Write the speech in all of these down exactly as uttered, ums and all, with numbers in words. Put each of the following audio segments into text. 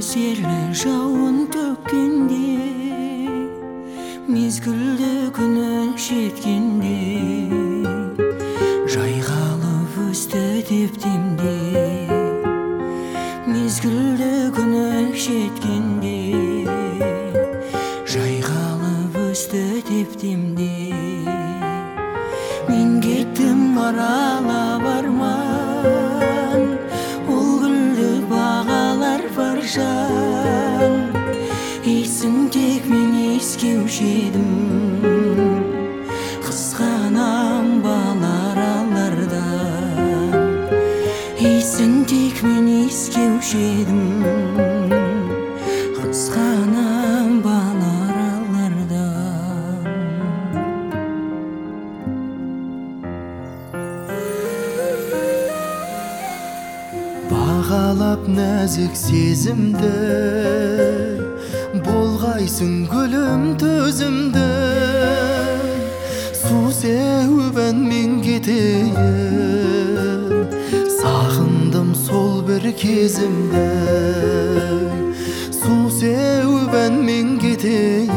Seller жауын төккенде, мезгілді күнің жеткенде, жайғалып өсті тептемде. Мезгілді күнің жеткенде, жайғалып өсті тептемде. Мен кеттім аралап арман, ол гүлді бағалар бар жан. Есін тек мен ескеуші едім, қызғанам балар алардан. Есін тек мен ескеуші едім, қызғанам балар алардан. Бағалап нәзік сезімді, болғайсың гүлім төзімді. Су сеуіп мен кетейін, сағындым сол бір кезімді. Су сеуіп мен кетейін,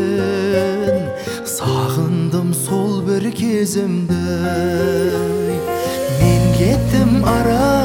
сағындым сол бір кезімді. Мен кеттім ара